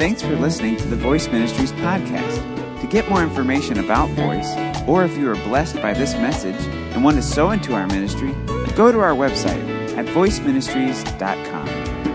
Thanks for listening to the Voice Ministries podcast. To get more information about Voice, or if you are blessed by this message and want to sow into our ministry, go to our website at voiceministries.com.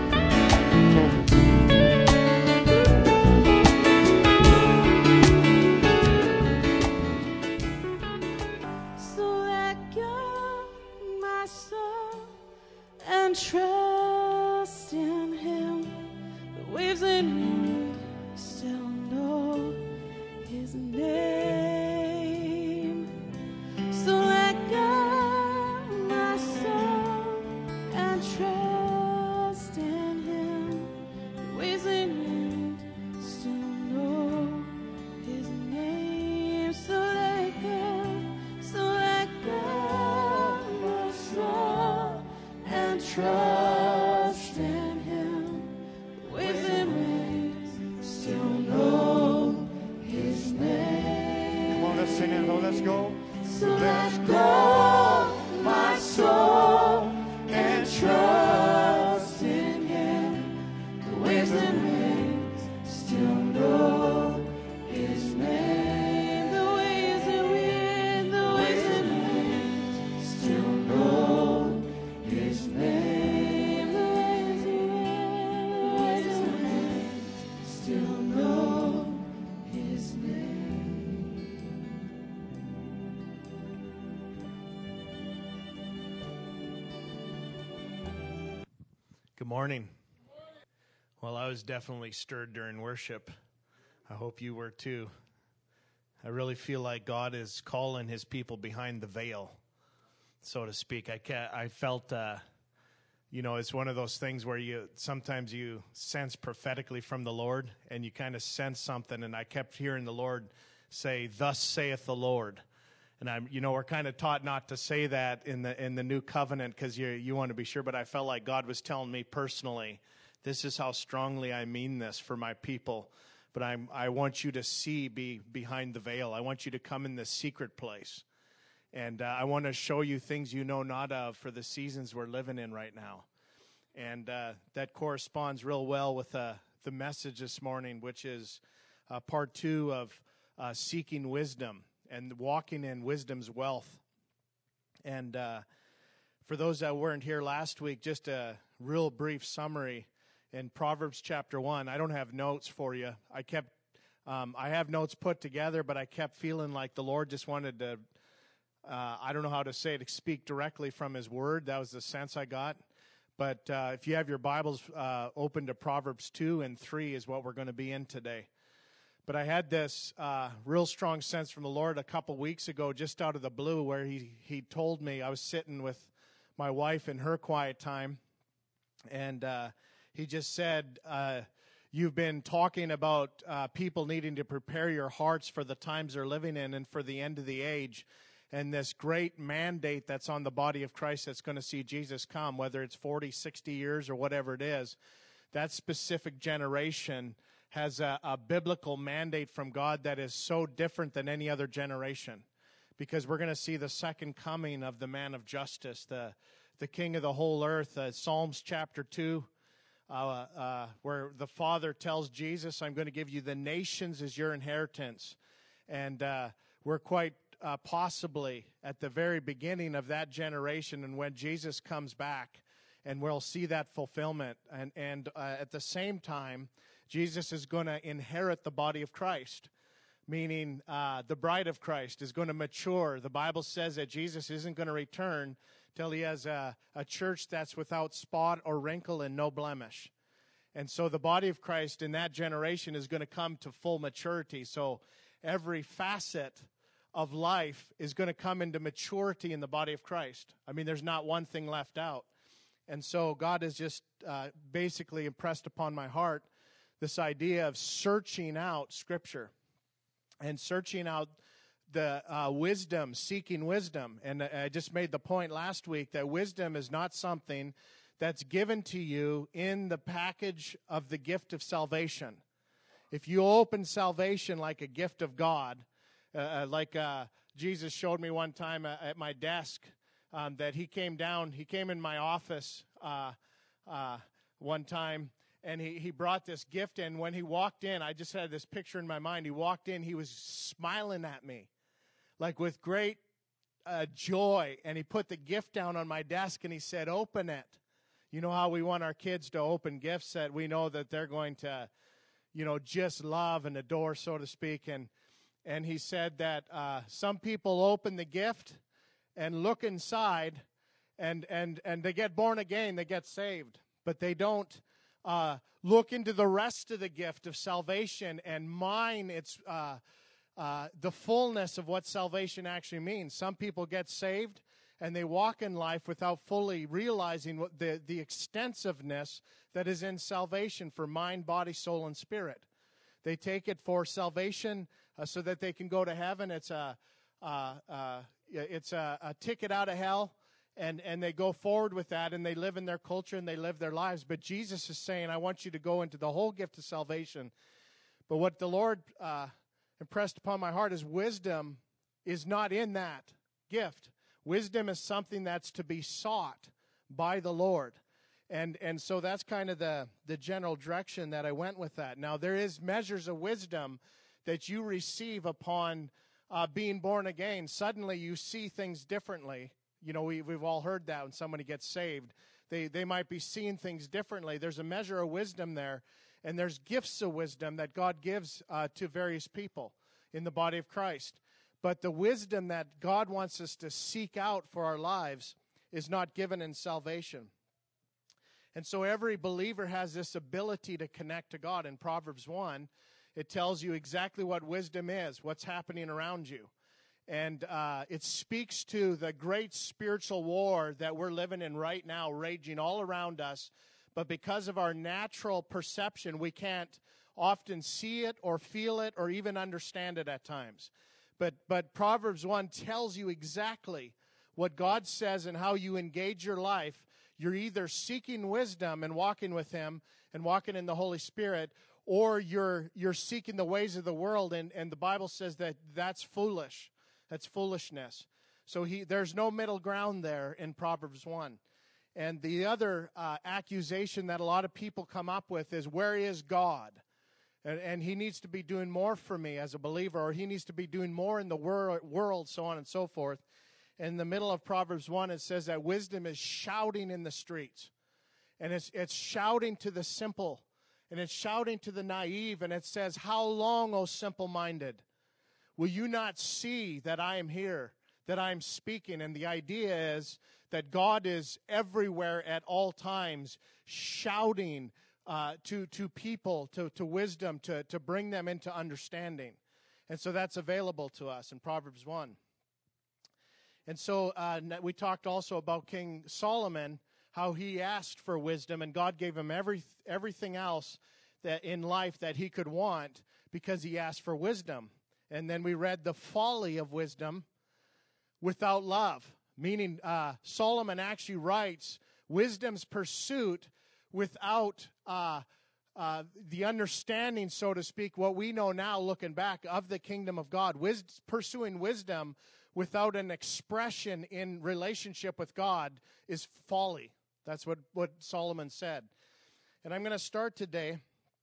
So let go, my soul, and trust in Him. The waves and wind still know His name. So let go, my soul, and trust in Him. The waves and wind still know His name. So let go, my soul, and trust in Him. The waves and winds still know His name. Come on, let's sing it. Let's go. So let go, my soul, and trust in Him. The waves and winds still know His name. The waves and winds still know His name. The waves and winds still know His name. Good morning. Well, I was definitely stirred during worship. I hope you were too. I really feel like God is calling His people behind the veil, so to speak. I felt, it's one of those things where sometimes you sense prophetically from the Lord, and you kind of sense something, and I kept hearing the Lord say, "Thus saith the Lord." And we're kind of taught not to say that in the new covenant because you want to be sure. But I felt like God was telling me personally, this is how strongly I mean this for my people. But I want you to be behind the veil. I want you to come in the secret place. And I want to show you things you know not of for the seasons we're living in right now. And that corresponds real well with the message this morning, which is part 2 of seeking wisdom and walking in wisdom's wealth. And for those that weren't here last week, just a real brief summary in Proverbs chapter 1. I don't have notes for you. I have notes put together, but I kept feeling like the Lord just wanted to, I don't know how to say it, speak directly from His Word. That was the sense I got. But if you have your Bibles open to Proverbs 2 and 3 is what we're going to be in today. But I had this real strong sense from the Lord a couple weeks ago, just out of the blue, where he told me, I was sitting with my wife in her quiet time, and He just said, you've been talking about people needing to prepare your hearts for the times they're living in and for the end of the age, and this great mandate that's on the body of Christ that's going to see Jesus come, whether it's 40, 60 years or whatever it is. That specific generation has a biblical mandate from God that is so different than any other generation, because we're going to see the second coming of the man of justice, the king of the whole earth. Psalms chapter 2, where the Father tells Jesus, I'm going to give you the nations as your inheritance. And we're quite possibly at the very beginning of that generation, and when Jesus comes back, and we'll see that fulfillment. And at the same time, Jesus is going to inherit the body of Christ, meaning the bride of Christ is going to mature. The Bible says that Jesus isn't going to return till He has a church that's without spot or wrinkle and no blemish. And so the body of Christ in that generation is going to come to full maturity. So every facet of life is going to come into maturity in the body of Christ. I mean, there's not one thing left out. And so God has just basically impressed upon my heart this idea of searching out Scripture and searching out the wisdom, seeking wisdom. And I just made the point last week that wisdom is not something that's given to you in the package of the gift of salvation. If you open salvation like a gift of God, like Jesus showed me one time at my desk, that He came in my office one time, and he brought this gift in. When he walked in, I just had this picture in my mind. He walked in, he was smiling at me, like with great joy, and he put the gift down on my desk, and he said, "Open it." You know how we want our kids to open gifts that we know that they're going to, just love and adore, so to speak. And he said that some people open the gift and look inside, and they get born again, they get saved, but they don't look into the rest of the gift of salvation and mine its the fullness of what salvation actually means. Some people get saved and they walk in life without fully realizing what the extensiveness that is in salvation for mind, body, soul, and spirit. They take it for salvation so that they can go to heaven. It's a ticket out of hell, and they go forward with that, and they live in their culture and they live their lives. But Jesus is saying, I want you to go into the whole gift of salvation. But what the Lord impressed upon my heart is wisdom is not in that gift. Wisdom is something that's to be sought by the Lord. And so that's kind of the general direction that I went with that. Now, there is measures of wisdom that you receive upon being born again. Suddenly you see things differently. We've all heard that when somebody gets saved. They might be seeing things differently. There's a measure of wisdom there, and there's gifts of wisdom that God gives to various people in the body of Christ. But the wisdom that God wants us to seek out for our lives is not given in salvation. And so every believer has this ability to connect to God. In Proverbs 1, it tells you exactly what wisdom is, what's happening around you. And it speaks to the great spiritual war that we're living in right now, raging all around us. But because of our natural perception, we can't often see it or feel it or even understand it at times. But Proverbs 1 tells you exactly what God says and how you engage your life. You're either seeking wisdom and walking with Him and walking in the Holy Spirit, or you're seeking the ways of the world, and the Bible says that's foolish. That's foolishness. So there's no middle ground there in Proverbs 1. And the other accusation that a lot of people come up with is, where is God? And He needs to be doing more for me as a believer, or He needs to be doing more in the world, so on and so forth. In the middle of Proverbs 1, it says that wisdom is shouting in the streets. And it's shouting to the simple, and it's shouting to the naive, and it says, how long, O simple-minded? Will you not see that I am here, that I am speaking? And the idea is that God is everywhere at all times, shouting to people, to wisdom, to bring them into understanding. And so that's available to us in Proverbs 1. And so we talked also about King Solomon, how he asked for wisdom, and God gave him everything else that in life that he could want because he asked for wisdom. And then we read the folly of wisdom without love, meaning Solomon actually writes wisdom's pursuit without the understanding, so to speak, what we know now looking back of the kingdom of God. Pursuing wisdom without an expression in relationship with God is folly. That's what Solomon said. And I'm going to start today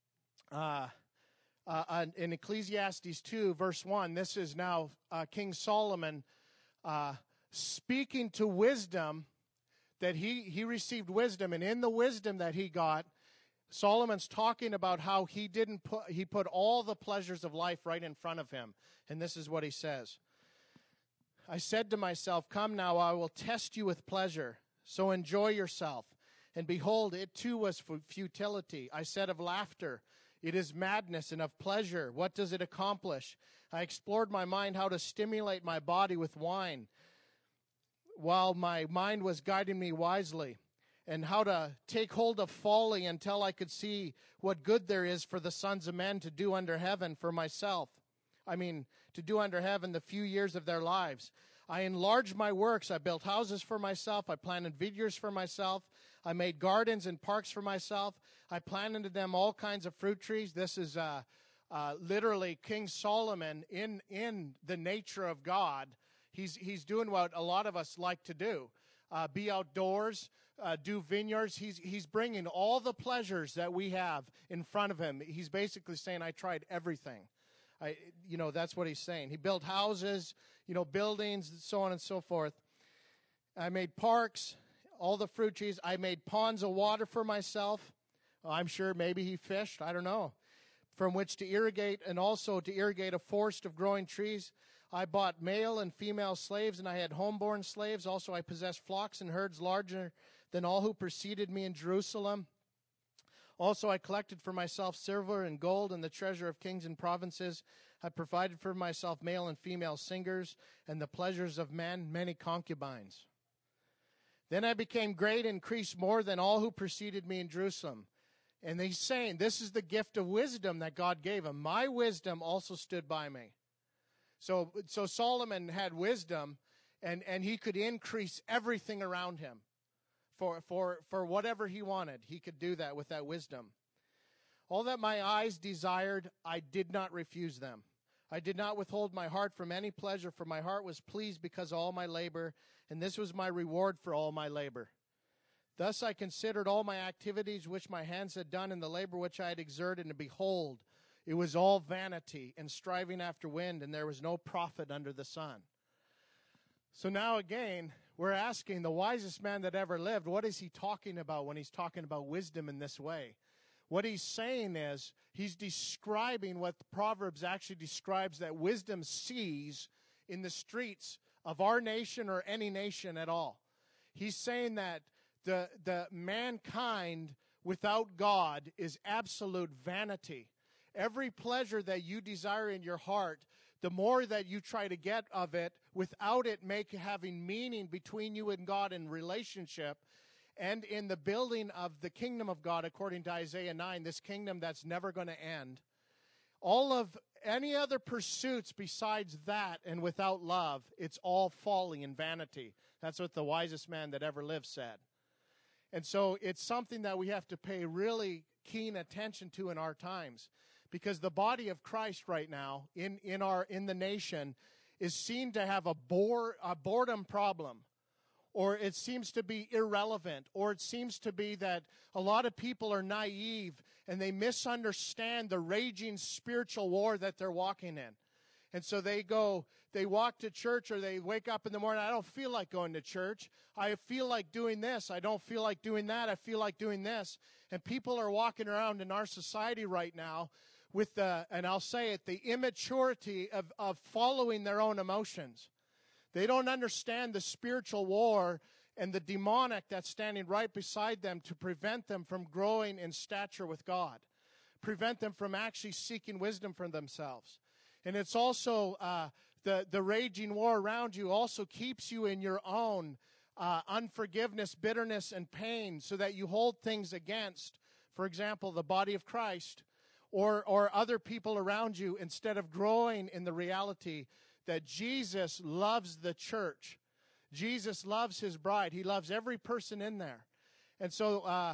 in Ecclesiastes 2, verse 1. This is now King Solomon speaking to wisdom, that he received wisdom, and in the wisdom that he got, Solomon's talking about how he put all the pleasures of life right in front of him. And this is what he says. I said to myself, come now, I will test you with pleasure. So enjoy yourself. And behold, it too was futility. I said of laughter, it is madness, and of pleasure, what does it accomplish? I explored my mind how to stimulate my body with wine, while my mind was guiding me wisely, and how to take hold of folly until I could see what good there is for the sons of men to do under heaven for myself. To do under heaven the few years of their lives. I enlarged my works. I built houses for myself. I planted vineyards for myself. I made gardens and parks for myself. I planted in them all kinds of fruit trees. This is literally King Solomon in the nature of God. He's doing what a lot of us like to do. Be outdoors, do vineyards. He's bringing all the pleasures that we have in front of him. He's basically saying, I tried everything. That's what he's saying. He built houses, buildings, so on and so forth. I made parks, all the fruit trees. I made ponds of water for myself. I'm sure maybe he fished. I don't know. From which to irrigate, and also to irrigate a forest of growing trees. I bought male and female slaves, and I had homeborn slaves. Also, I possessed flocks and herds larger than all who preceded me in Jerusalem. Also, I collected for myself silver and gold and the treasure of kings and provinces. I provided for myself male and female singers and the pleasures of men, many concubines. Then I became great and increased more than all who preceded me in Jerusalem. And he's saying, this is the gift of wisdom that God gave him. My wisdom also stood by me. So Solomon had wisdom, and he could increase everything around him for whatever he wanted. He could do that with that wisdom. All that my eyes desired, I did not refuse them. I did not withhold my heart from any pleasure, for my heart was pleased because of all my labor, and this was my reward for all my labor. Thus I considered all my activities which my hands had done, and the labor which I had exerted, and behold, it was all vanity and striving after wind, and there was no profit under the sun. So now again, we're asking the wisest man that ever lived, what is he talking about when he's talking about wisdom in this way? What he's saying is, he's describing what the Proverbs actually describes that wisdom sees in the streets of our nation or any nation at all. He's saying that the mankind without God is absolute vanity. Every pleasure that you desire in your heart, the more that you try to get of it without it having meaning between you and God in relationship and in the building of the kingdom of God, according to Isaiah 9, this kingdom that's never going to end. All of any other pursuits besides that and without love, it's all folly and vanity. That's what the wisest man that ever lived said. And so it's something that we have to pay really keen attention to in our times, because the body of Christ right now in the nation is seen to have a boredom problem, or it seems to be irrelevant, or it seems to be that a lot of people are naive and they misunderstand the raging spiritual war that they're walking in. And so they walk to church, or they wake up in the morning, I don't feel like going to church. I feel like doing this. I don't feel like doing that. I feel like doing this. And people are walking around in our society right now with and I'll say it, the immaturity of following their own emotions. They don't understand the spiritual war and the demonic that's standing right beside them to prevent them from growing in stature with God, prevent them from actually seeking wisdom for themselves. And it's also the raging war around you also keeps you in your own unforgiveness, bitterness, and pain, so that you hold things against, for example, the body of Christ or other people around you, instead of growing in the reality that Jesus loves the church. Jesus loves his bride. He loves every person in there. And so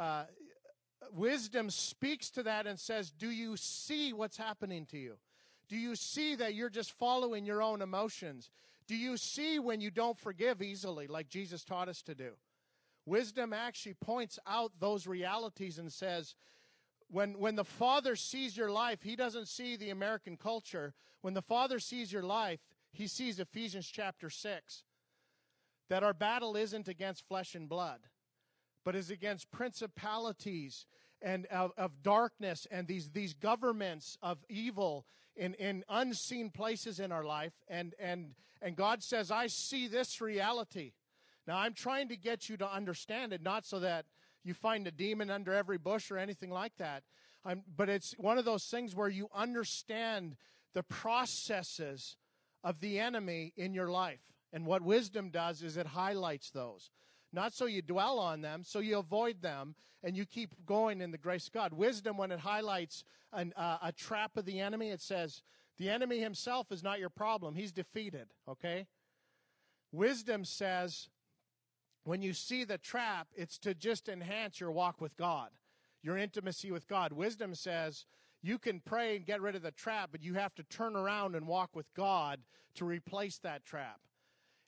wisdom speaks to that and says, do you see what's happening to you? Do you see that you're just following your own emotions? Do you see when you don't forgive easily, like Jesus taught us to do? Wisdom actually points out those realities and says, when the Father sees your life, he doesn't see the American culture. When the Father sees your life, he sees Ephesians chapter 6, that our battle isn't against flesh and blood, but is against principalities and of darkness and these governments of evil in unseen places in our life. And God says, I see this reality. Now, I'm trying to get you to understand it, not so that you find a demon under every bush or anything like that. But it's one of those things where you understand the processes of the enemy in your life. And what wisdom does is it highlights those. Not so you dwell on them, so you avoid them, and you keep going in the grace of God. Wisdom, when it highlights a trap of the enemy, it says, the enemy himself is not your problem. He's defeated, okay? Wisdom says, when you see the trap, it's to just enhance your walk with God, your intimacy with God. Wisdom says, you can pray and get rid of the trap, but you have to turn around and walk with God to replace that trap.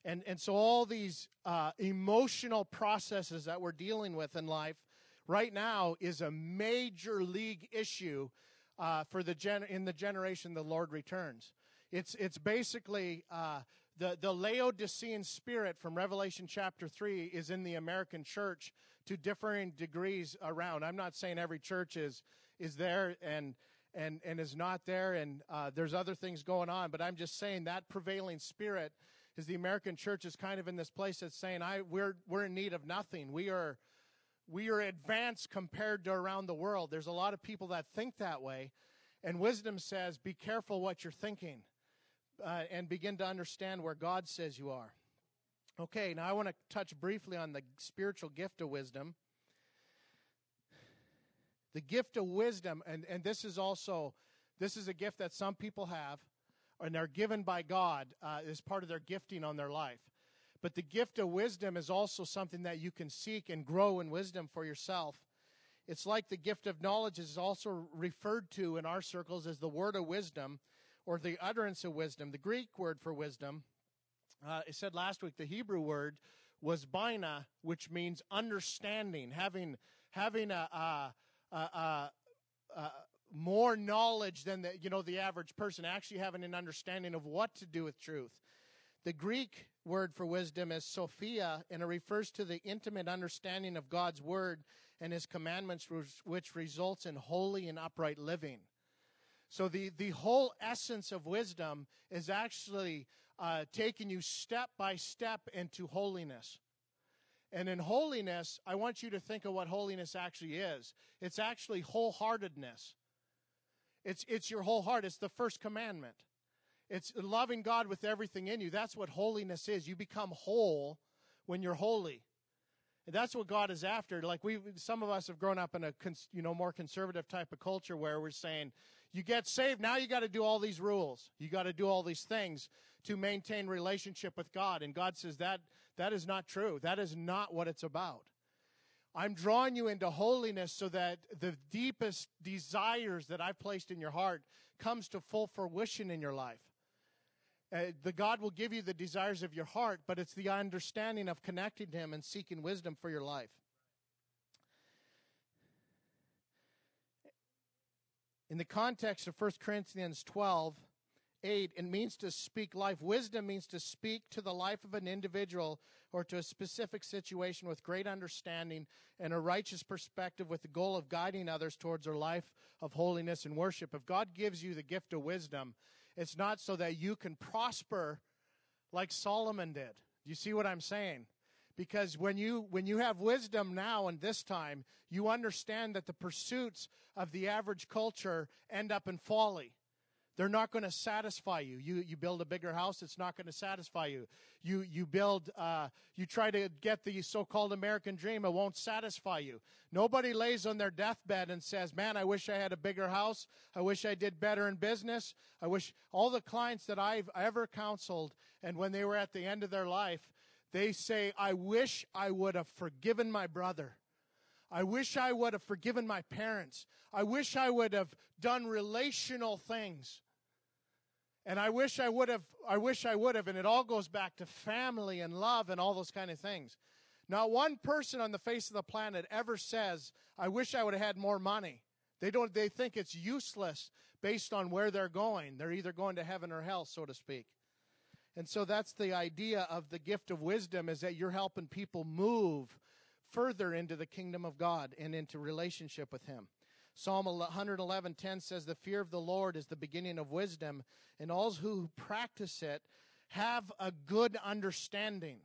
And so all these emotional processes that we're dealing with in life right now is a major league issue for in the generation the Lord returns. It's basically the Laodicean spirit from Revelation chapter 3 is in the American church to differing degrees around. I'm not saying every church is there and is not there, and there's other things going on, but I'm just saying that prevailing spirit is the American church is kind of in this place that's saying we're in need of nothing. We are advanced compared to around the world. There's a lot of people that think that way, and wisdom says, be careful what you're thinking, and begin to understand where God says you are. Okay, now I want to touch briefly on the spiritual gift of wisdom. The gift of wisdom, and this is a gift that some people have, and they're given by God as part of their gifting on their life. But the gift of wisdom is also something that you can seek and grow in wisdom for yourself. It's like the gift of knowledge is also referred to in our circles as the word of wisdom or the utterance of wisdom. The Greek word for wisdom, it said last week, the Hebrew word was bina, which means understanding, having a more knowledge than the average person, actually having an understanding of what to do with truth. The Greek word for wisdom is Sophia, and it refers to the intimate understanding of God's word and his commandments, which results in holy and upright living. So the whole essence of wisdom is actually taking you step by step into holiness. And in holiness, I want you to think of what holiness actually is. It's actually wholeheartedness. It's your whole heart. It's the first commandment. It's loving God with everything in you. That's what holiness is. You become whole when you're holy. And that's what God is after. Like some of us have grown up in a more conservative type of culture where we're saying, you get saved, now you got to do all these rules. You got to do all these things to maintain relationship with God. And God says that is not true. That is not what it's about. I'm drawing you into holiness so that the deepest desires that I've placed in your heart comes to full fruition in your life. The God will give you the desires of your heart, but it's the understanding of connecting to him and seeking wisdom for your life. In the context of 1 Corinthians 12:8, it means to speak life. Wisdom means to speak to the life of an individual or to a specific situation with great understanding and a righteous perspective with the goal of guiding others towards their life of holiness and worship. If God gives you the gift of wisdom, it's not so that you can prosper like Solomon did. Do you see what I'm saying? Because when you have wisdom now and this time, you understand that the pursuits of the average culture end up in folly. They're not going to satisfy you. You build a bigger house, it's not going to satisfy you. You try to get the so-called American dream, it won't satisfy you. Nobody lays on their deathbed and says, man, I wish I had a bigger house. I wish I did better in business. I wish all the clients that I've ever counseled, and when they were at the end of their life, they say, I wish I would have forgiven my brother. I wish I would have forgiven my parents. I wish I would have done relational things. And I wish I would have, and it all goes back to family and love and all those kind of things. Not one person on the face of the planet ever says, I wish I would have had more money. They think it's useless based on where they're going. They're either going to heaven or hell, so to speak. And so that's the idea of the gift of wisdom, is that you're helping people move further into the kingdom of God and into relationship with him. Psalm 111:10 says, the fear of the Lord is the beginning of wisdom, and all who practice it have a good understanding.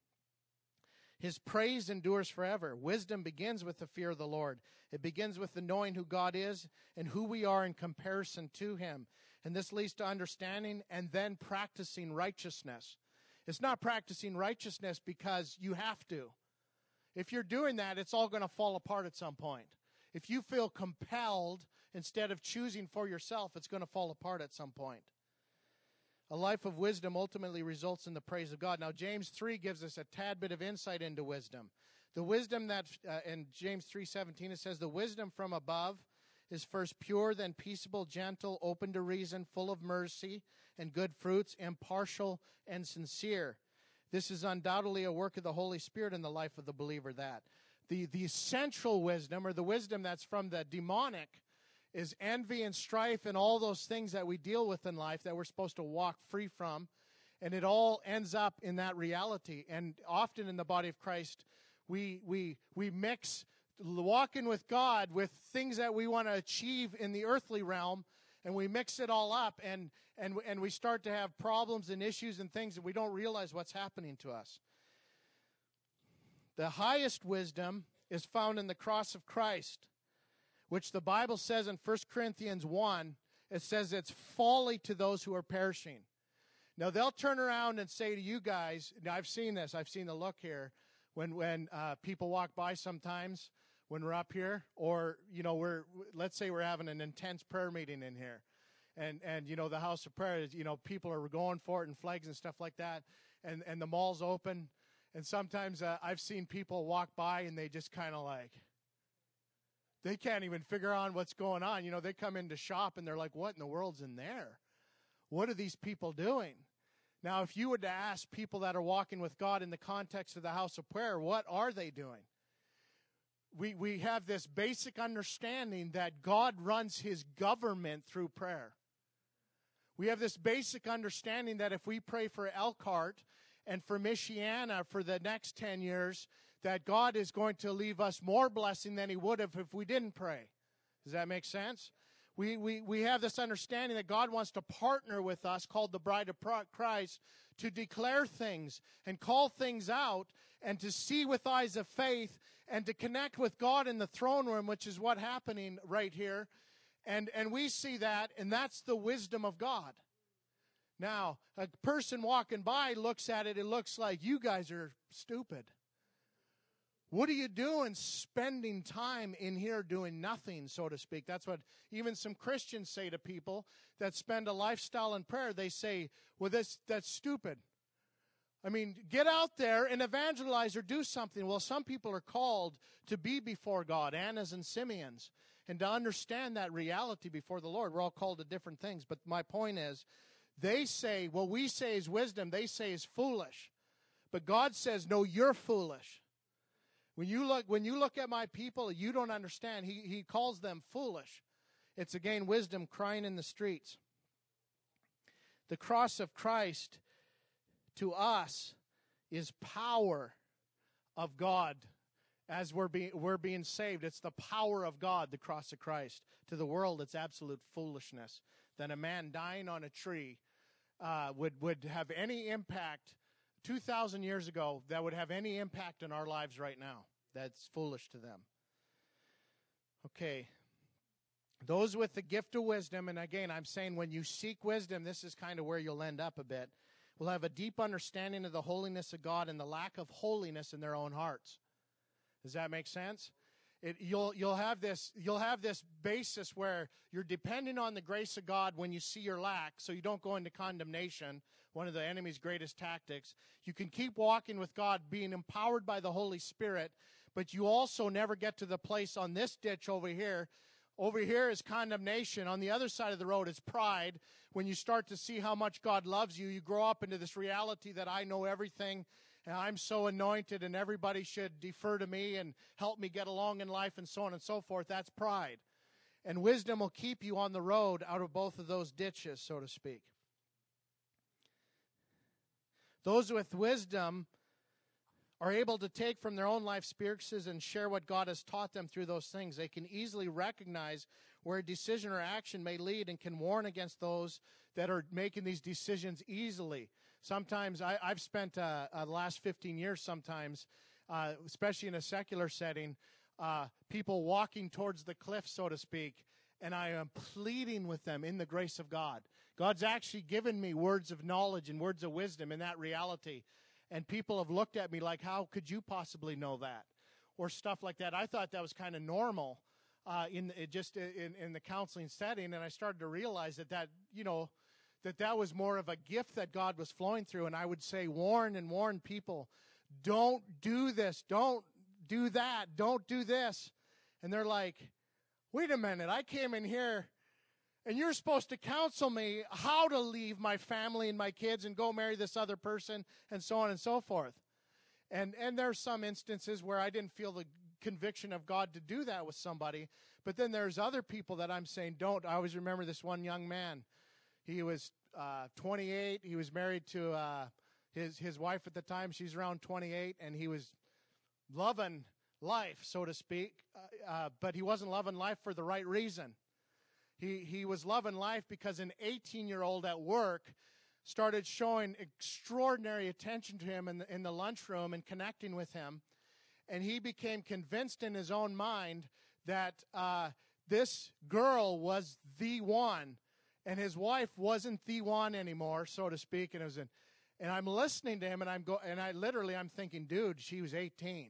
His praise endures forever. Wisdom begins with the fear of the Lord. It begins with the knowing who God is and who we are in comparison to him. And this leads to understanding and then practicing righteousness. It's not practicing righteousness because you have to. If you're doing that, it's all going to fall apart at some point. If you feel compelled instead of choosing for yourself, it's going to fall apart at some point. A life of wisdom ultimately results in the praise of God. Now, James 3 gives us a tad bit of insight into wisdom. The wisdom that, in James 3:17, it says, the wisdom from above is first pure, then peaceable, gentle, open to reason, full of mercy and good fruits, impartial and sincere. This is undoubtedly a work of the Holy Spirit in the life of the believer. That the central wisdom, or the wisdom that's from the demonic, is envy and strife and all those things that we deal with in life that we're supposed to walk free from. And it all ends up in that reality. And often in the body of Christ, we mix walking with God with things that we want to achieve in the earthly realm, and we mix it all up, and we start to have problems and issues and things, and we don't realize what's happening to us. The highest wisdom is found in the cross of Christ, which the Bible says in 1 Corinthians 1, it says it's folly to those who are perishing. Now, they'll turn around and say to you guys, now I've seen this, I've seen the look here, when people walk by sometimes when we're up here, or, let's say we're having an intense prayer meeting in here, and the house of prayer is, people are going for it and flags and stuff like that, and the mall's open, and sometimes I've seen people walk by and they just kind of like, they can't even figure out what's going on. They come in to shop and they're like, what in the world's in there? What are these people doing? Now, if you were to ask people that are walking with God in the context of the house of prayer, what are they doing? We have this basic understanding that God runs his government through prayer. We have this basic understanding that if we pray for Elkhart and for Michiana for the next 10 years, that God is going to leave us more blessing than he would have if we didn't pray. Does that make sense? We have this understanding that God wants to partner with us, called the bride of Christ, to declare things and call things out and to see with eyes of faith and to connect with God in the throne room, which is what's happening right here. And we see that, and that's the wisdom of God. Now, a person walking by looks at it, it looks like, you guys are stupid. What are you doing spending time in here doing nothing, so to speak? That's what even some Christians say to people that spend a lifestyle in prayer. They say, well, that's stupid. I mean, get out there and evangelize or do something. Well, some people are called to be before God, Annas and Simeons, and to understand that reality before the Lord. We're all called to different things. But my point is, they say, what we say is wisdom, they say is foolish. But God says, no, you're foolish. When you look at my people, you don't understand. He calls them foolish. It's again wisdom crying in the streets. The cross of Christ to us is power of God as we're being saved. It's the power of God, the cross of Christ. To the world, it's absolute foolishness that a man dying on a tree would have any impact 2,000 years ago that would have any impact in our lives right now. That's foolish to them. Okay. Those with the gift of wisdom, and again, I'm saying when you seek wisdom, this is kind of where you'll end up a bit, will have a deep understanding of the holiness of God and the lack of holiness in their own hearts. Does that make sense? You'll have this basis where you're depending on the grace of God when you see your lack, so you don't go into condemnation, one of the enemy's greatest tactics. You can keep walking with God, being empowered by the Holy Spirit, but you also never get to the place on this ditch over here. Over here is condemnation. On the other side of the road is pride. When you start to see how much God loves you, you grow up into this reality that I know everything, and I'm so anointed, and everybody should defer to me and help me get along in life, and so on and so forth. That's pride. And wisdom will keep you on the road out of both of those ditches, so to speak. Those with wisdom are able to take from their own life experiences and share what God has taught them through those things. They can easily recognize where a decision or action may lead and can warn against those that are making these decisions easily. Sometimes I've spent the last 15 years sometimes, especially in a secular setting, people walking towards the cliff, so to speak, and I am pleading with them in the grace of God. God's actually given me words of knowledge and words of wisdom in that reality. And people have looked at me like, how could you possibly know that? Or stuff like that. I thought that was kind of normal in the counseling setting. And I started to realize that was more of a gift that God was flowing through. And I would say, warn people, don't do this, don't do that, don't do this. And they're like, wait a minute, I came in here And you're supposed to counsel me how to leave my family and my kids and go marry this other person and so on and so forth. And there's some instances where I didn't feel the conviction of God to do that with somebody. But then there's other people that I'm saying don't. I always remember this one young man. He was 28. He was married to his wife at the time. She's around 28. And he was loving life, so to speak. But he wasn't loving life for the right reason. He was loving life because an 18-year-old at work started showing extraordinary attention to him in the lunchroom and connecting with him. And he became convinced in his own mind that this girl was the one, and his wife wasn't the one anymore, so to speak. And and I'm listening to him, and I'm thinking, dude, she was 18.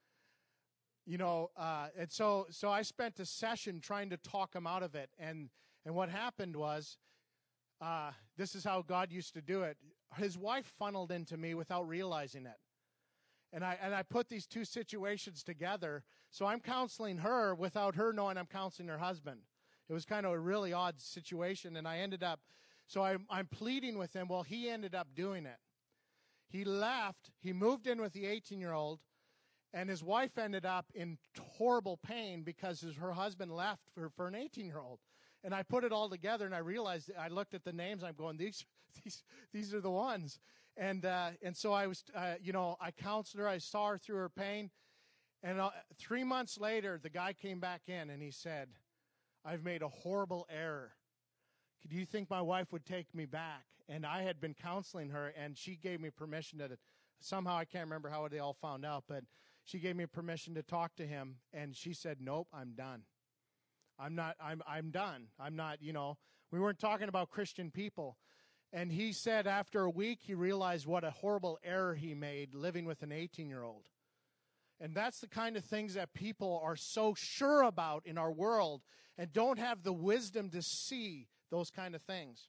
You know, and so I spent a session trying to talk him out of it. And what happened was, this is how God used to do it. His wife funneled into me without realizing it. And I put these two situations together. So I'm counseling her without her knowing I'm counseling her husband. It was kind of a really odd situation. And I ended up, so I'm pleading with him. Well, he ended up doing it. He left. He moved in with the 18-year-old. And his wife ended up in horrible pain because her husband left for an 18-year-old. And I put it all together, and I realized, I looked at the names, I'm going, these are the ones. And so I was, I counseled her, I saw her through her pain. And 3 months later, the guy came back in, and he said, I've made a horrible error. Do you think my wife would take me back? And I had been counseling her, and she gave me permission to, somehow I can't remember how they all found out, but she gave me permission to talk to him, and she said, nope, I'm done. I'm done. I'm not, we weren't talking about Christian people. And he said after a week, he realized what a horrible error he made living with an 18-year-old. And that's the kind of things that people are so sure about in our world and don't have the wisdom to see those kind of things.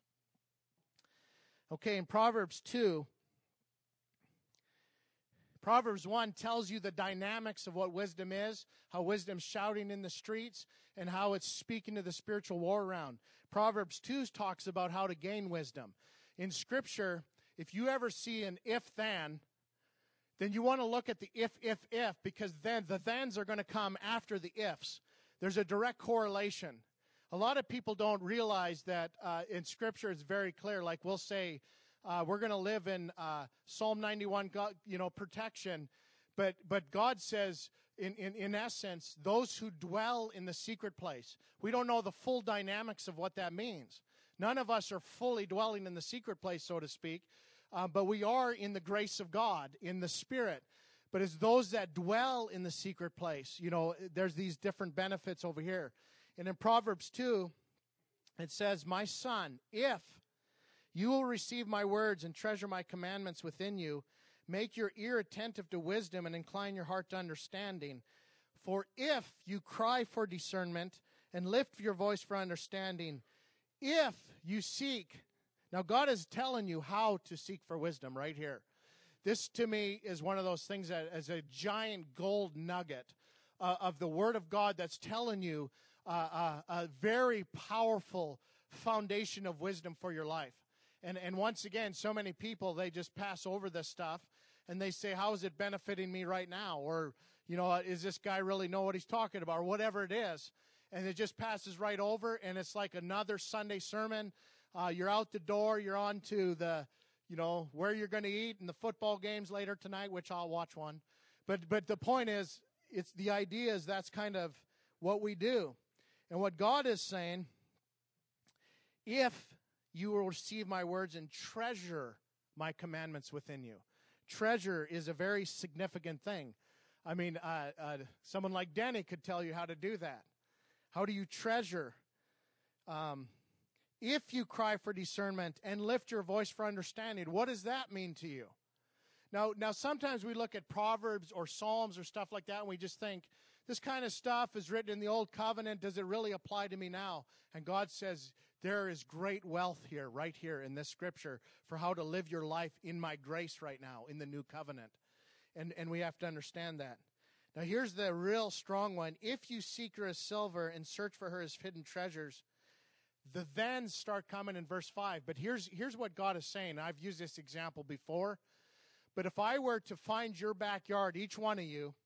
Okay, in Proverbs 2, Proverbs 1 tells you the dynamics of what wisdom is, how wisdom's shouting in the streets, and how it's speaking to the spiritual war around. Proverbs 2 talks about how to gain wisdom. In Scripture, if you ever see an if-then, then you want to look at the if, because then the thens are going to come after the ifs. There's a direct correlation. A lot of people don't realize that in Scripture it's very clear. Like we'll say, we're going to live in Psalm 91, protection. But God says, in essence, those who dwell in the secret place. We don't know the full dynamics of what that means. None of us are fully dwelling in the secret place, so to speak. But we are in the grace of God, in the Spirit. But it's those that dwell in the secret place. There's these different benefits over here. And in Proverbs 2, it says, my son, if you will receive my words and treasure my commandments within you, make your ear attentive to wisdom and incline your heart to understanding. For if you cry for discernment and lift your voice for understanding, if you seek. Now God is telling you how to seek for wisdom right here. This to me is one of those things that is a giant gold nugget of the Word of God that's telling you a very powerful foundation of wisdom for your life. And once again, so many people, they just pass over this stuff and they say, how is it benefiting me right now? Or, is this guy really know what he's talking about? Or whatever it is. And it just passes right over, and it's like another Sunday sermon. You're out the door, you're on to the, where you're going to eat and the football games later tonight, which I'll watch one. But the point is, it's the idea is that's kind of what we do. And what God is saying, if you will receive my words and treasure my commandments within you. Treasure is a very significant thing. I mean, someone like Denny could tell you how to do that. How do you treasure? If you cry for discernment and lift your voice for understanding, what does that mean to you? Now sometimes we look at Proverbs or Psalms or stuff like that, and we just think, this kind of stuff is written in the Old Covenant. Does it really apply to me now? And God says, there is great wealth here, right here in this Scripture, for how to live your life in my grace right now, in the New Covenant. And we have to understand that. Now here's the real strong one. If you seek her as silver and search for her as hidden treasures, the thens start coming in verse 5. But here's what God is saying. I've used this example before. But if I were to find your backyard, each one of you,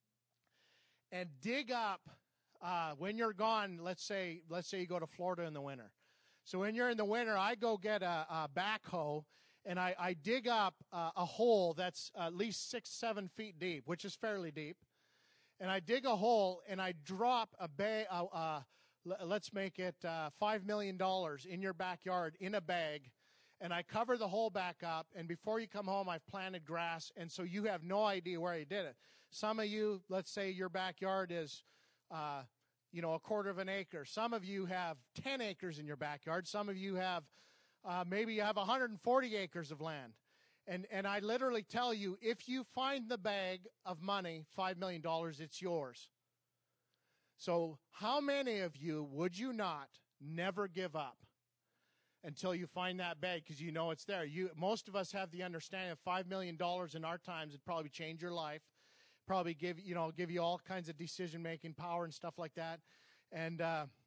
and dig up, when you're gone, let's say you go to Florida in the winter. So when you're in the winter, I go get a backhoe, and I dig up a hole that's at least 6-7 feet deep, which is fairly deep. And I dig a hole, and I drop a bag, let's make it $5 million in your backyard in a bag, and I cover the hole back up, and before you come home, I've planted grass, and so you have no idea where you did it. Some of you, let's say your backyard is, a quarter of an acre. Some of you have 10 acres in your backyard. Some of you have, maybe you have 140 acres of land. And I literally tell you, if you find the bag of money, $5 million, it's yours. So how many of you would you not never give up until you find that bag because you know it's there? Most of us have the understanding of $5 million in our times would probably change your life, probably give you all kinds of decision-making power and stuff like that. And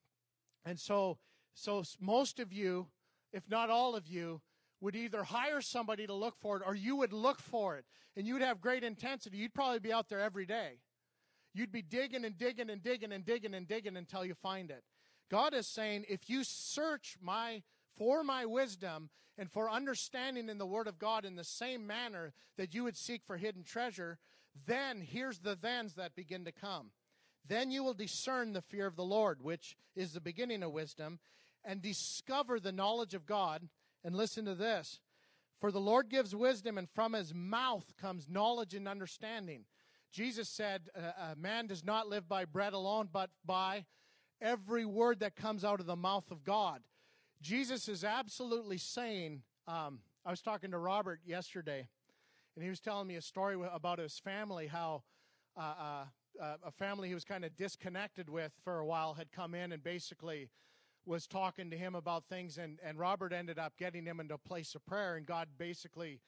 so most of you, if not all of you, would either hire somebody to look for it or you would look for it. And you would have great intensity. You'd probably be out there every day. You'd be digging and digging and digging and digging and digging until you find it. God is saying, if you search for my wisdom and for understanding in the Word of God in the same manner that you would seek for hidden treasure, then here's the thens that begin to come. Then you will discern the fear of the Lord, which is the beginning of wisdom, and discover the knowledge of God. And listen to this. For the Lord gives wisdom, and from his mouth comes knowledge and understanding. Jesus said, man does not live by bread alone, but by every word that comes out of the mouth of God. Jesus is absolutely saying, I was talking to Robert yesterday, and he was telling me a story about his family, how a family he was kind of disconnected with for a while had come in and basically was talking to him about things, and Robert ended up getting him into a place of prayer, and God basically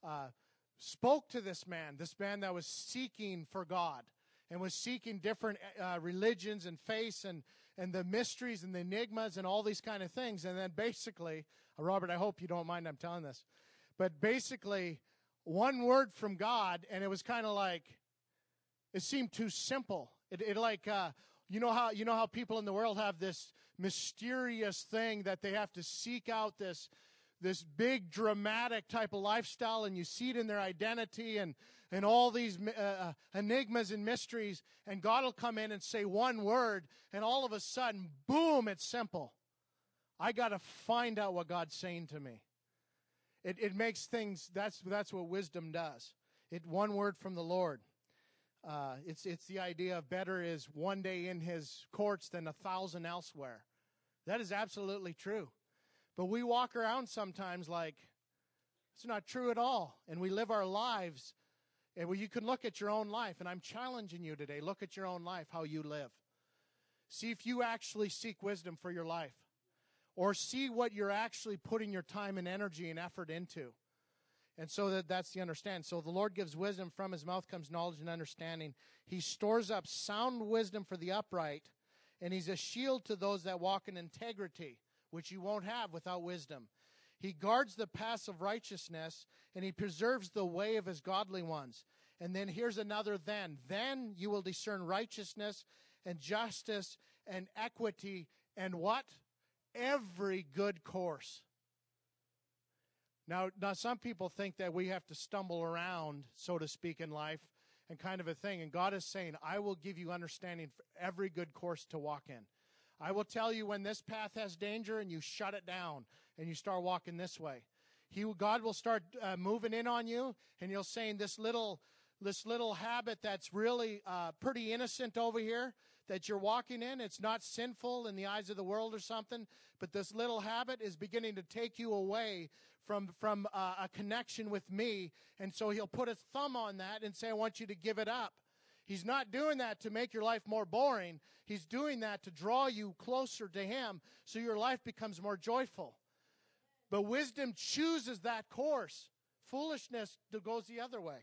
spoke to this man that was seeking for God and was seeking different religions and faiths and the mysteries and the enigmas and all these kind of things. And then basically, Robert, I hope you don't mind I'm telling this, but basically one word from God, and it was kind of like, it seemed too simple. You know how people in the world have this mysterious thing that they have to seek out this big dramatic type of lifestyle, and you see it in their identity and all these enigmas and mysteries, and God will come in and say one word, and all of a sudden, boom, it's simple. I got to find out what God's saying to me. It makes things, that's what wisdom does. One word from the Lord. It's the idea of better is one day in his courts than 1,000 elsewhere. That is absolutely true. But we walk around sometimes like it's not true at all. And we live our lives. And you can look at your own life. And I'm challenging you today. Look at your own life, how you live. See if you actually seek wisdom for your life. Or see what you're actually putting your time and energy and effort into. And so that's the understanding. So the Lord gives wisdom. From his mouth comes knowledge and understanding. He stores up sound wisdom for the upright. And he's a shield to those that walk in integrity, which you won't have without wisdom. He guards the paths of righteousness, and he preserves the way of his godly ones. And then here's another then. Then you will discern righteousness and justice and equity and what? Every good course. Now some people think that we have to stumble around, so to speak, in life and kind of a thing. And God is saying, I will give you understanding for every good course to walk in. I will tell you when this path has danger, and you shut it down and you start walking this way. God will start moving in on you, and he'll say this little habit that's really pretty innocent over here that you're walking in. It's not sinful in the eyes of the world or something, but this little habit is beginning to take you away from a connection with me. And so he'll put his thumb on that and say, I want you to give it up. He's not doing that to make your life more boring. He's doing that to draw you closer to him so your life becomes more joyful. But wisdom chooses that course. Foolishness goes the other way.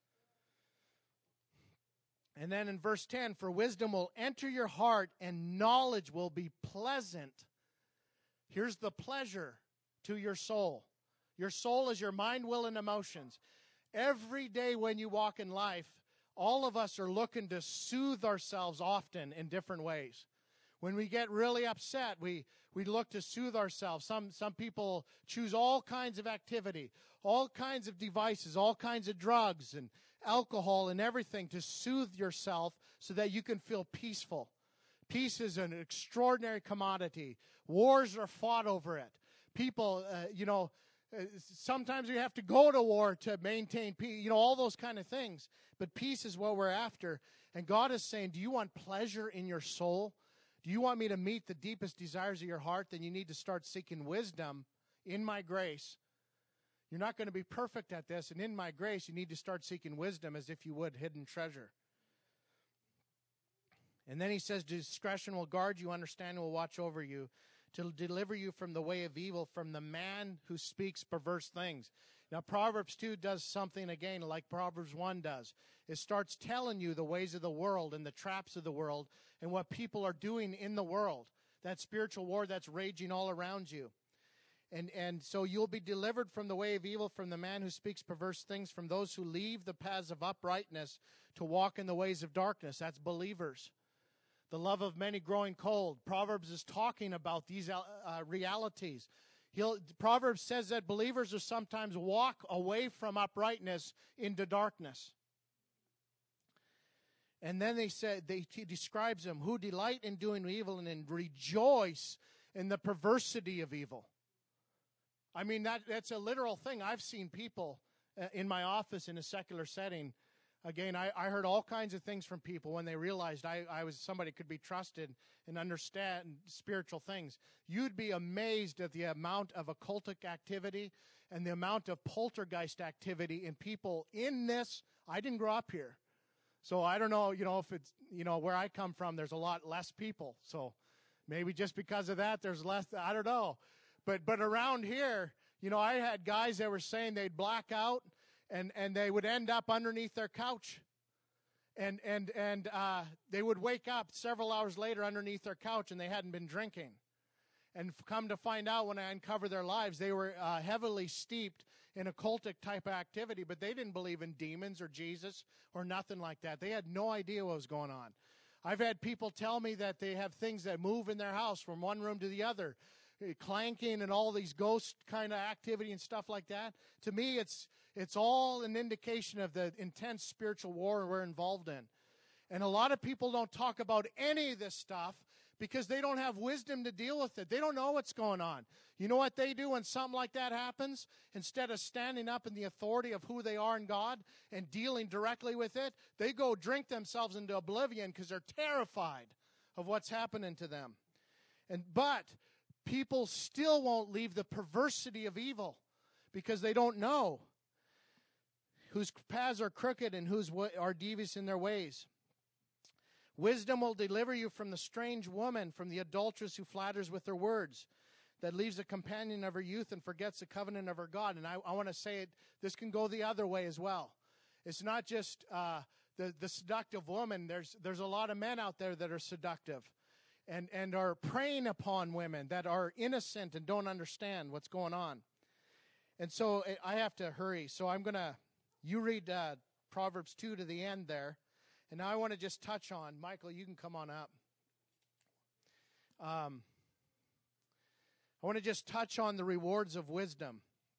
And then in verse 10, for wisdom will enter your heart and knowledge will be pleasant. Here's the pleasure to your soul. Your soul is your mind, will, and emotions. Every day when you walk in life, all of us are looking to soothe ourselves often in different ways. When we get really upset, we look to soothe ourselves. Some people choose all kinds of activity, all kinds of devices, all kinds of drugs and alcohol and everything to soothe yourself so that you can feel peaceful. Peace is an extraordinary commodity. Wars are fought over it. People, sometimes we have to go to war to maintain peace, all those kind of things. But peace is what we're after. And God is saying, do you want pleasure in your soul? Do you want me to meet the deepest desires of your heart? Then you need to start seeking wisdom in my grace. You're not going to be perfect at this. And in my grace, you need to start seeking wisdom as if you would hidden treasure. And then he says, discretion will guard you, understanding will watch over you, to deliver you from the way of evil, from the man who speaks perverse things. Now, Proverbs 2 does something, again, like Proverbs 1 does. It starts telling you the ways of the world and the traps of the world and what people are doing in the world, that spiritual war that's raging all around you. And so you'll be delivered from the way of evil, from the man who speaks perverse things, from those who leave the paths of uprightness to walk in the ways of darkness. That's believers. The love of many growing cold. Proverbs is talking about these realities. Proverbs says that believers will sometimes walk away from uprightness into darkness. And then he describes them who delight in doing evil and rejoice in the perversity of evil. I mean, that's a literal thing. I've seen people in my office in a secular setting. Again, I heard all kinds of things from people when they realized I was somebody could be trusted and understand spiritual things. You'd be amazed at the amount of occultic activity and the amount of poltergeist activity in people in this. I didn't grow up here. So I don't know, if it's, where I come from, there's a lot less people. So maybe just because of that, there's less, I don't know. But around here, I had guys that were saying they'd black out and they would end up underneath their couch. And they would wake up several hours later underneath their couch and they hadn't been drinking. And come to find out when I uncovered their lives, they were heavily steeped in occultic type of activity, but they didn't believe in demons or Jesus or nothing like that. They had no idea what was going on. I've had people tell me that they have things that move in their house from one room to the other, clanking and all these ghost kind of activity and stuff like that. To me, it's all an indication of the intense spiritual war we're involved in. And a lot of people don't talk about any of this stuff because they don't have wisdom to deal with it. They don't know what's going on. You know what they do when something like that happens? Instead of standing up in the authority of who they are in God and dealing directly with it, they go drink themselves into oblivion because they're terrified of what's happening to them. But people still won't leave the perversity of evil because they don't know whose paths are crooked and whose are devious in their ways. Wisdom will deliver you from the strange woman, from the adulteress who flatters with her words, that leaves the companion of her youth and forgets the covenant of her God. And I want to say it, this can go the other way as well. It's not just the seductive woman. There's a lot of men out there that are seductive and are preying upon women that are innocent and don't understand what's going on. And so I have to hurry. So you read Proverbs 2 to the end there. And now I want to just touch on, Michael, you can come on up. I want to just touch on the rewards of wisdom.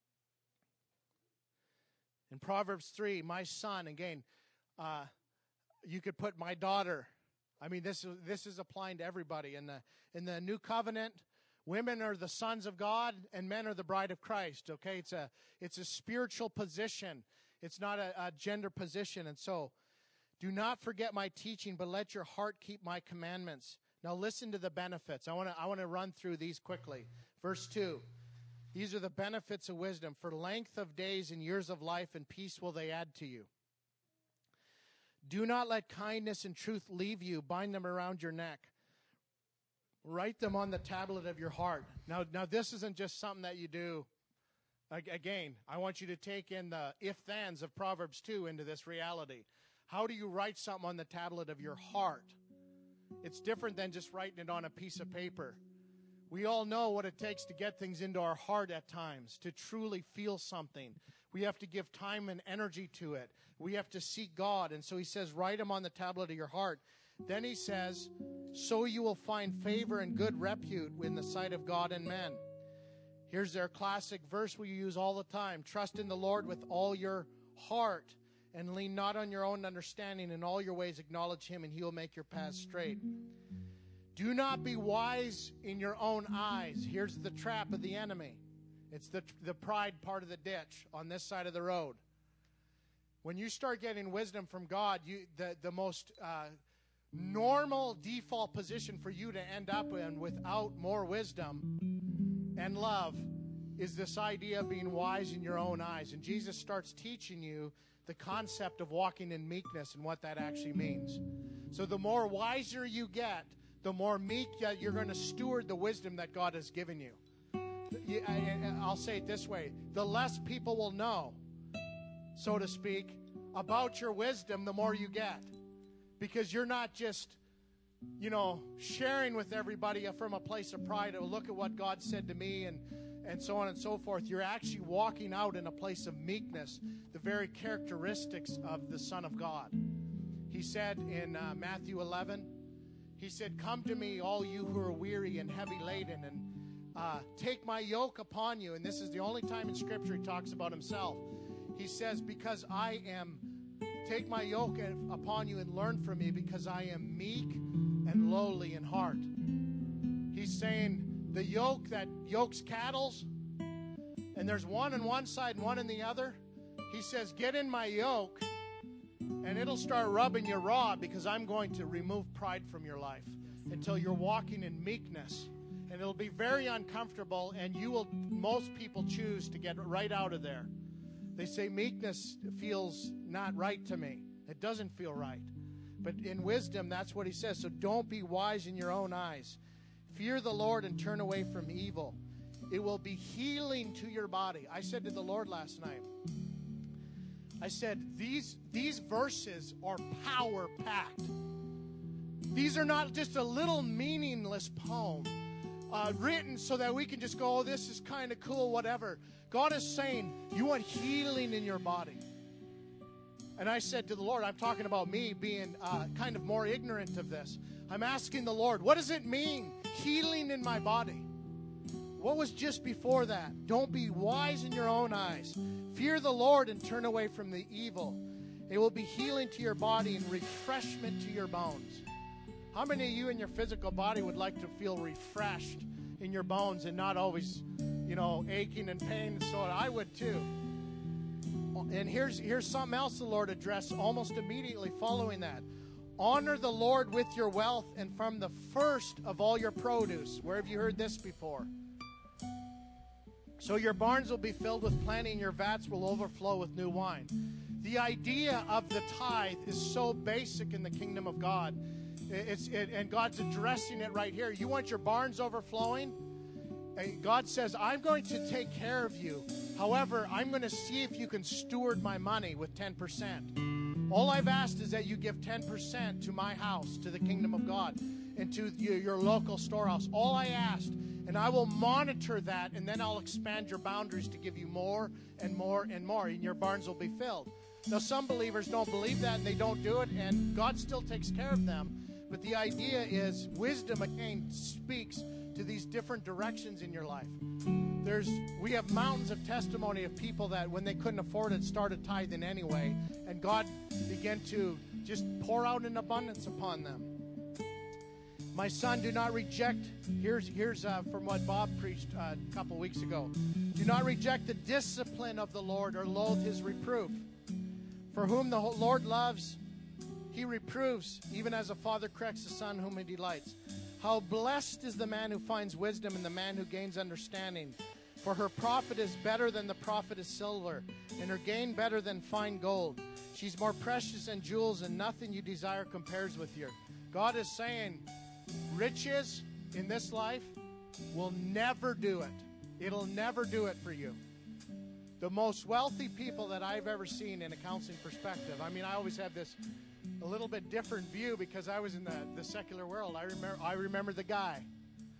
In Proverbs 3, my son, again, you could put my daughter. I mean, this is applying to everybody. In the new covenant, women are the sons of God and men are the bride of Christ. Okay, it's a spiritual position. It's not a gender position. And so, do not forget my teaching, but let your heart keep my commandments. Now listen to the benefits. I want to run through these quickly. Verse 2. These are the benefits of wisdom. For length of days and years of life and peace will they add to you. Do not let kindness and truth leave you. Bind them around your neck. Write them on the tablet of your heart. Now this isn't just something that you do. Again, I want you to take in the if-thans of Proverbs 2 into this reality. How do you write something on the tablet of your heart? It's different than just writing it on a piece of paper. We all know what it takes to get things into our heart at times, to truly feel something. We have to give time and energy to it. We have to seek God. And so he says, write them on the tablet of your heart. Then he says, so you will find favor and good repute in the sight of God and men. Here's their classic verse we use all the time. Trust in the Lord with all your heart and lean not on your own understanding. In all your ways acknowledge him and he will make your paths straight. Do not be wise in your own eyes. Here's the trap of the enemy. It's the pride part of the ditch on this side of the road. When you start getting wisdom from God, the most normal default position for you to end up in without more wisdom and love is this idea of being wise in your own eyes. And Jesus starts teaching you the concept of walking in meekness and what that actually means. So the more wiser you get, the more meek you're going to steward the wisdom that God has given you. I'll say it this way. The less people will know, so to speak, about your wisdom, the more you get. Because you're not just, sharing with everybody from a place of pride. Oh, look at what God said to me and so on and so forth. You're actually walking out in a place of meekness, the very characteristics of the Son of God. He said in Matthew 11, he said, come to me, all you who are weary and heavy laden, and take my yoke upon you. And this is the only time in Scripture he talks about himself. He says, because take my yoke upon you and learn from me, because I am meek and lowly in heart. He's saying the yoke that yokes cattle, and there's one on one side and one on the other. He says, get in my yoke, and it'll start rubbing you raw, because I'm going to remove pride from your life until you're walking in meekness. And it'll be very uncomfortable, and most people choose to get right out of there. They say meekness feels not right to me. It doesn't feel right. But in wisdom, that's what he says. So don't be wise in your own eyes. Fear the Lord and turn away from evil. It will be healing to your body. I said to the Lord last night, I said, these verses are power-packed. These are not just a little meaningless poem written so that we can just go, oh, this is kind of cool, whatever. God is saying, you want healing in your body. And I said to the Lord, I'm talking about me being kind of more ignorant of this. I'm asking the Lord, what does it mean, healing in my body? What was just before that? Don't be wise in your own eyes. Fear the Lord and turn away from the evil. It will be healing to your body and refreshment to your bones. How many of you in your physical body would like to feel refreshed in your bones and not always, aching and pain? So I would too. And here's something else the Lord addressed almost immediately following that. Honor the Lord with your wealth and from the first of all your produce. Where have you heard this before? So your barns will be filled with plenty and your vats will overflow with new wine. The idea of the tithe is so basic in the kingdom of God. And God's addressing it right here. You want your barns overflowing? And God says, I'm going to take care of you. However, I'm going to see if you can steward my money with 10%. All I've asked is that you give 10% to my house, to the kingdom of God, and to your local storehouse. All I asked. And I will monitor that, and then I'll expand your boundaries to give you more and more and more, and your barns will be filled. Now, some believers don't believe that, and they don't do it, and God still takes care of them. But the idea is wisdom, again, speaks to these different directions in your life. We have mountains of testimony of people that when they couldn't afford it, started tithing anyway, and God began to just pour out an abundance upon them. My son, do not reject, here's from what Bob preached a couple weeks ago. Do not reject the discipline of the Lord or loathe his reproof. For whom the Lord loves, he reproves, even as a father corrects the son whom he delights. How blessed is the man who finds wisdom and the man who gains understanding. For her profit is better than the profit of silver, and her gain better than fine gold. She's more precious than jewels, and nothing you desire compares with her. God is saying, riches in this life will never do it. It'll never do it for you. The most wealthy people that I've ever seen in a counseling perspective, I always have this a little bit different view because I was in the secular world. I remember the guy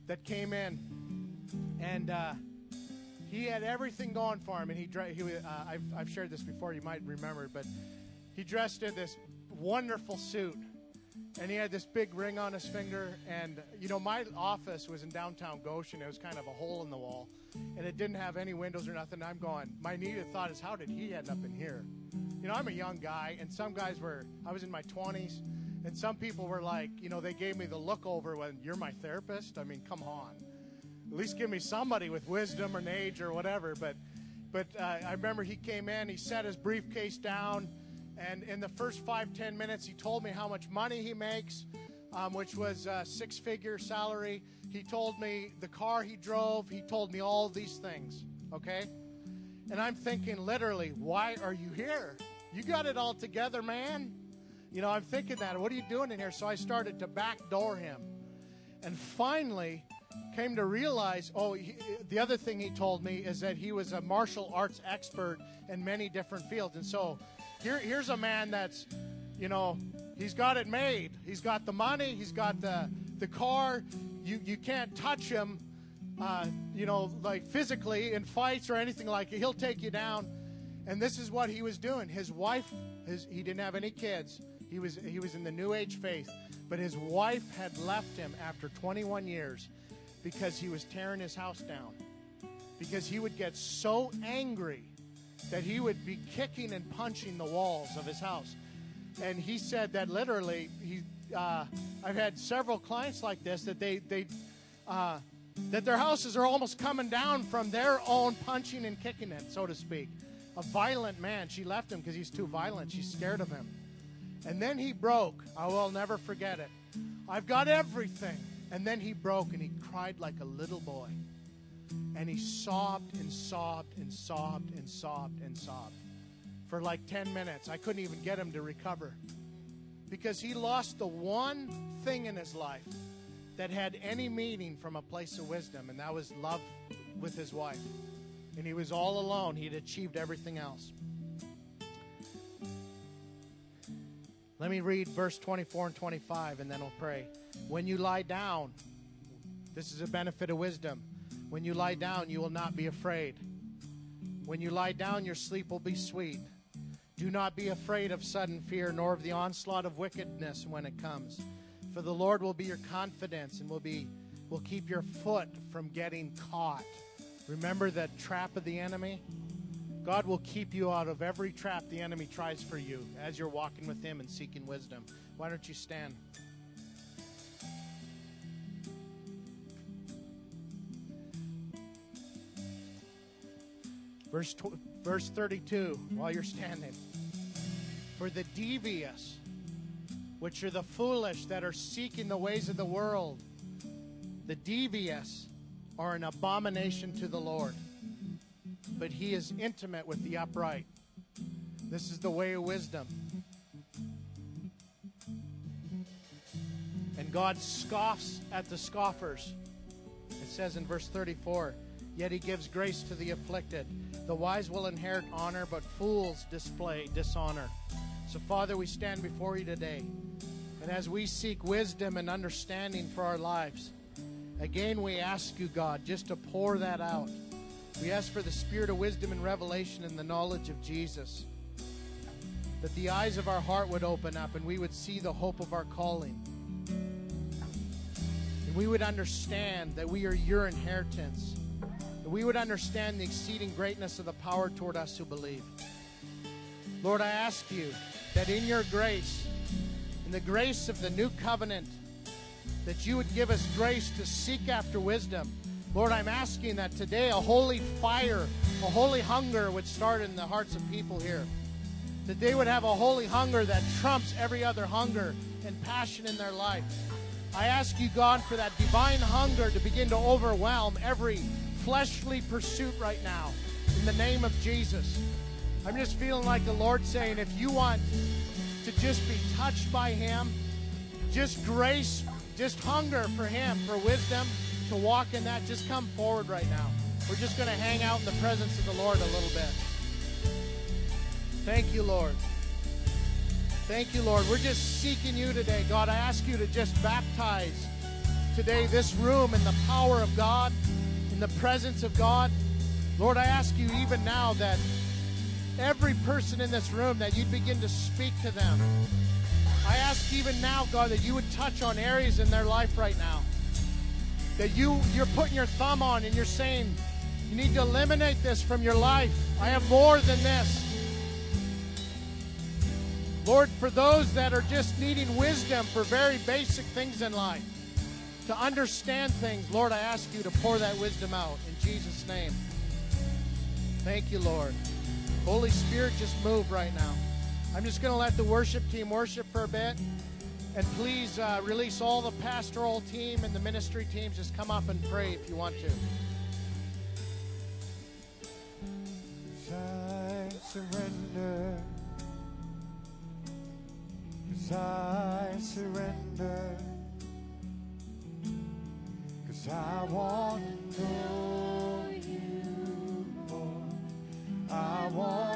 that came in, and he had everything going for him. And I've shared this before, you might remember it, but he dressed in this wonderful suit, and he had this big ring on his finger. And my office was in downtown Goshen. It was kind of a hole in the wall, and it didn't have any windows or nothing. I'm going, my immediate thought is, how did he end up in here? I'm a young guy, and some guys I was in my 20s, and some people were like, they gave me the look over when, you're my therapist? I mean, come on. At least give me somebody with wisdom or age or whatever. But I remember he came in, he set his briefcase down, and in the first 5-10 minutes, he told me how much money he makes, which was a 6-figure salary. He told me the car he drove. He told me all these things, okay? And I'm thinking, literally, why are you here? You got it all together, man. I'm thinking that. What are you doing in here? So I started to backdoor him. And finally came to realize, the other thing he told me is that he was a martial arts expert in many different fields. And so here's a man that's, he's got it made. He's got the money. He's got the car. You can't touch him, like physically in fights or anything like it. He'll take you down. And this is what he was doing. His wife, he didn't have any kids. He was in the New Age faith. But his wife had left him after 21 years because he was tearing his house down. Because he would get so angry that he would be kicking and punching the walls of his house. And he said that literally, I've had several clients like this, that that their houses are almost coming down from their own punching and kicking it, so to speak. A violent man. She left him because he's too violent. She's scared of him. And then he broke. I will never forget it. I've got everything. And then he broke, and he cried like a little boy. And he sobbed and sobbed and sobbed and sobbed and sobbed for like 10 minutes. I couldn't even get him to recover because he lost the one thing in his life that had any meaning from a place of wisdom, and that was love with his wife. And he was all alone. He had achieved everything else. Let me read verse 24 and 25, and then we'll pray. When you lie down, this is a benefit of wisdom. When you lie down, you will not be afraid. When you lie down, your sleep will be sweet. Do not be afraid of sudden fear, nor of the onslaught of wickedness when it comes. For the Lord will be your confidence and will keep your foot from getting caught. Remember that trap of the enemy? God will keep you out of every trap the enemy tries for you as you're walking with him and seeking wisdom. Why don't you stand? Verse 32, while you're standing. For the devious, which are the foolish that are seeking the ways of the world, the devious are an abomination to the Lord, but he is intimate with the upright. This is the way of wisdom. And God scoffs at the scoffers. It says in verse 34, yet he gives grace to the afflicted. The wise will inherit honor, but fools display dishonor. So, Father, we stand before you today. And as we seek wisdom and understanding for our lives, again we ask you, God, just to pour that out. We ask for the spirit of wisdom and revelation in the knowledge of Jesus. That the eyes of our heart would open up and we would see the hope of our calling. And we would understand that we are your inheritance. That we would understand the exceeding greatness of the power toward us who believe. Lord, I ask you that in your grace, in the grace of the new covenant, that you would give us grace to seek after wisdom. Lord, I'm asking that today a holy fire, a holy hunger would start in the hearts of people here. That they would have a holy hunger that trumps every other hunger and passion in their life. I ask you, God, for that divine hunger to begin to overwhelm every fleshly pursuit right now. In the name of Jesus. I'm just feeling like the Lord saying, if you want to just be touched by him, just grace, just hunger for him, for wisdom, to walk in that, just come forward right now. We're just going to hang out in the presence of the Lord a little bit. Thank you, Lord. Thank you, Lord. We're just seeking you today. God, I ask you to just baptize today this room in the power of God, in the presence of God. Lord, I ask you even now that every person in this room, that you'd begin to speak to them. I ask even now, God, that you would touch on areas in their life right now that you're putting your thumb on and you're saying, you need to eliminate this from your life. I have more than this. Lord, for those that are just needing wisdom for very basic things in life, to understand things, Lord, I ask you to pour that wisdom out in Jesus' name. Thank you, Lord. Holy Spirit, just move right now. I'm just going to let the worship team worship for a bit. And please release all the pastoral team and the ministry teams. Just come up and pray if you want to. I surrender. 'Cause I surrender. 'Cause I want to know you more. I want